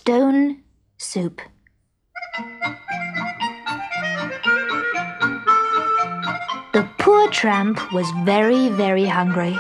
stone soup. The poor tramp was very, very hungry.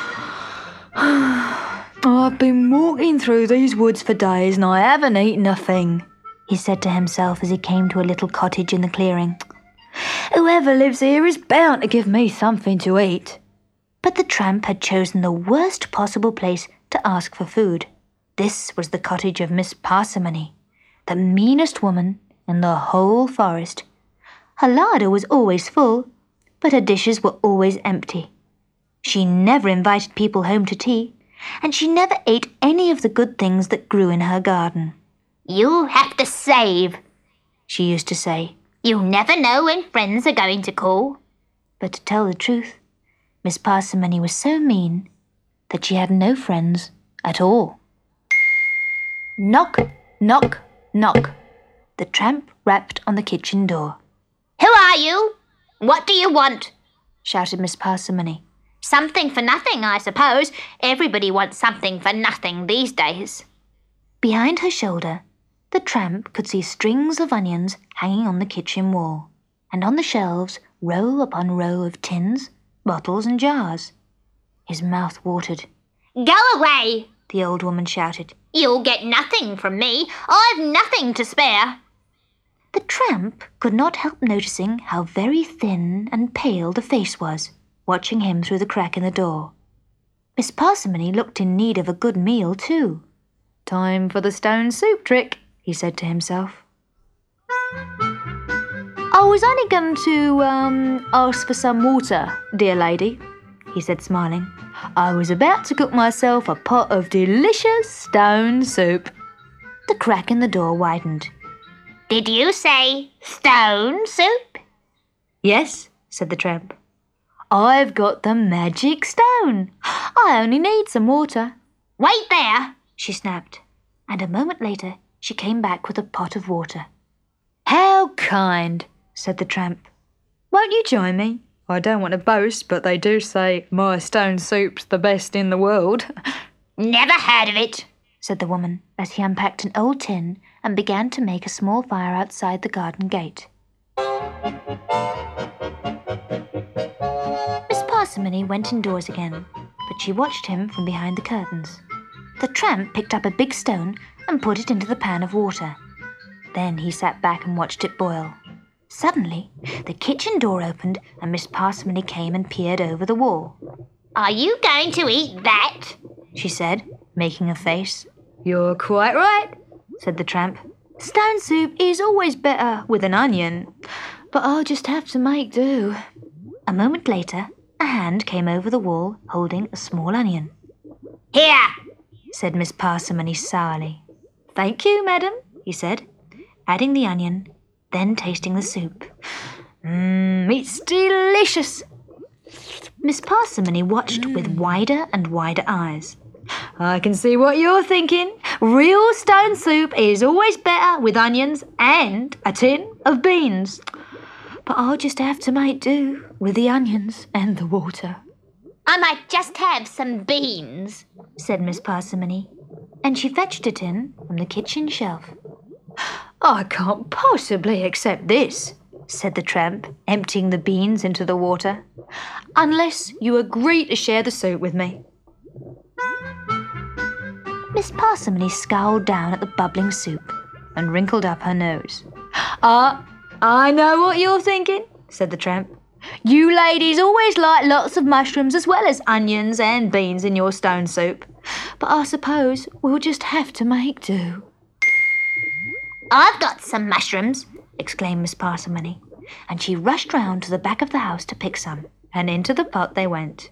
I've been walking through these woods for days and I haven't eaten a thing, he said to himself as he came to a little cottage in the clearing. Whoever lives here is bound to give me something to eat. But the tramp had chosen the worst possible place to ask for food. This was the cottage of Miss Parsimony, the meanest woman in the whole forest. Her larder was always full, but her dishes were always empty. She never invited people home to tea, and she never ate any of the good things that grew in her garden. "You have to save," she used to say. "You never know when friends are going to call." But to tell the truth, Miss Parsimony was so mean that she had no friends at all. Knock, knock, knock. The tramp rapped on the kitchen door. "Who are you? What do you want?" shouted Miss Parsimony. "Something for nothing, I suppose. Everybody wants something for nothing these days." Behind her shoulder, the tramp could see strings of onions hanging on the kitchen wall, and on the shelves row upon row of tins, bottles and jars. His mouth watered. "Go away!" the old woman shouted. "You'll get nothing from me. I've nothing to spare." The tramp could not help noticing how very thin and pale the face was, watching him through the crack in the door. Miss Parsimony looked in need of a good meal too. "Time for the stone soup trick," he said to himself. "I was only going to ask for some water, dear lady," he said, smiling. "I was about to cook myself a pot of delicious stone soup." The crack in the door widened. "Did you say stone soup?" "Yes," said the tramp. "I've got the magic stone. I only need some water." "Wait there," she snapped, and a moment later she came back with a pot of water. "How kind," said the tramp. "Won't you join me? I don't want to boast, but they do say my stone soup's the best in the world." "Never heard of it," said the woman as he unpacked an old tin and began to make a small fire outside the garden gate. Miss Parsimony went indoors again, but she watched him from behind the curtains. The tramp picked up a big stone and put it into the pan of water. Then he sat back and watched it boil. Suddenly, the kitchen door opened and Miss Parsimony came and peered over the wall. "Are you going to eat that?" she said, making a face. "You're quite right," said the tramp. "Stone soup is always better with an onion, but I'll just have to make do." A moment later, a hand came over the wall holding a small onion. "Here," said Miss Parsimony sourly. "Thank you, madam," he said, adding the onion, then tasting the soup. It's delicious." Miss Parsimony watched with wider and wider eyes. "I can see what you're thinking. Real stone soup is always better with onions and a tin of beans. But I'll just have to make do with the onions and the water." "I might just have some beans," said Miss Parsimony, and she fetched a tin from the kitchen shelf. "I can't possibly accept this," said the tramp, emptying the beans into the water, "unless you agree to share the soup with me." Miss Parsimony scowled down at the bubbling soup and wrinkled up her nose. I know what you're thinking," said the tramp. "You ladies always like lots of mushrooms as well as onions and beans in your stone soup. But I suppose we'll just have to make do." "I've got some mushrooms," exclaimed Miss Parsimony, and she rushed round to the back of the house to pick some, and into the pot they went.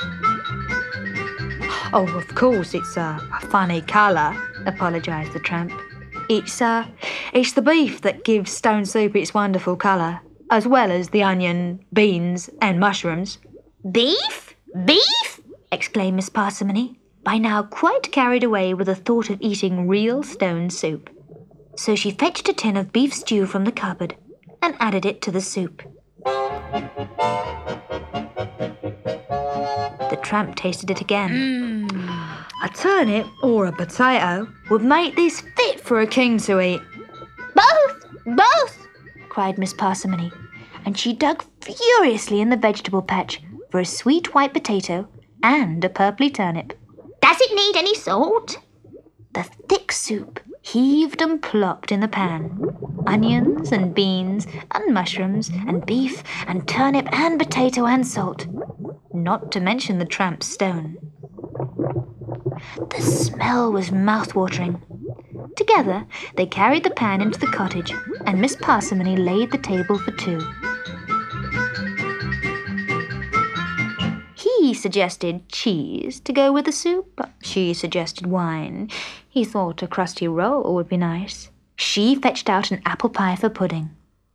"Oh, of course it's a funny colour," apologised the tramp. It's the beef that gives stone soup its wonderful colour, as well as the onion, beans and mushrooms." "Beef? Beef?" exclaimed Miss Parsimony, by now quite carried away with the thought of eating real stone soup. So she fetched a tin of beef stew from the cupboard and added it to the soup. The tramp tasted it again. A turnip or a potato would make this fit for a king to eat. Both, Cried Miss Parsimony, and she dug furiously in the vegetable patch for a sweet white potato and a purply turnip. Does it need any salt? The thick soup heaved and plopped in the pan. Onions and beans and mushrooms and beef and turnip and potato and salt. Not to mention the tramp's stone. The smell was mouth-watering. Together, they carried the pan into the cottage, and Miss Parsimony laid the table for two. He suggested cheese to go with the soup. She suggested wine. He thought a crusty roll would be nice. She fetched out an apple pie for pudding.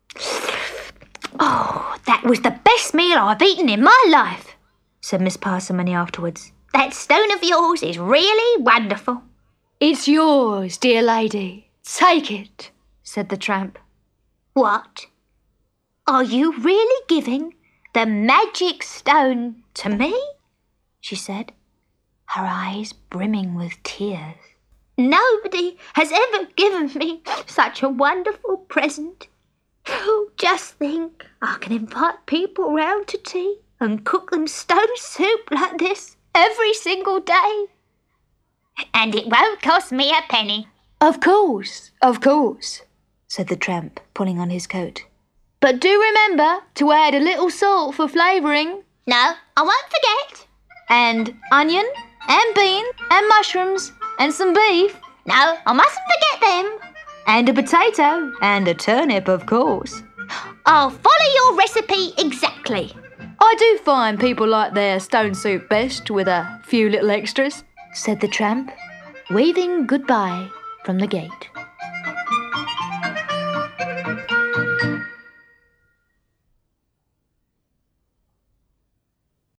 Oh, that was the best meal I've eaten in my life, said Miss Parsimony afterwards. That stone of yours is really wonderful. It's yours, dear lady. Take it, said the tramp. What? Are you really giving the magic stone to me? She said, her eyes brimming with tears. Nobody has ever given me such a wonderful present. Oh, just think, I can invite people round to tea and cook them stone soup like this every single day. And it won't cost me a penny. Of course, said the tramp, pulling on his coat. But do remember to add a little salt for flavouring. No, I won't forget. And onion, and bean, and mushrooms, and some beef. No, I mustn't forget them. And a potato, and a turnip, of course. I'll follow your recipe exactly. I do find people like their stone soup best with a few little extras, said the tramp, waving goodbye from the gate.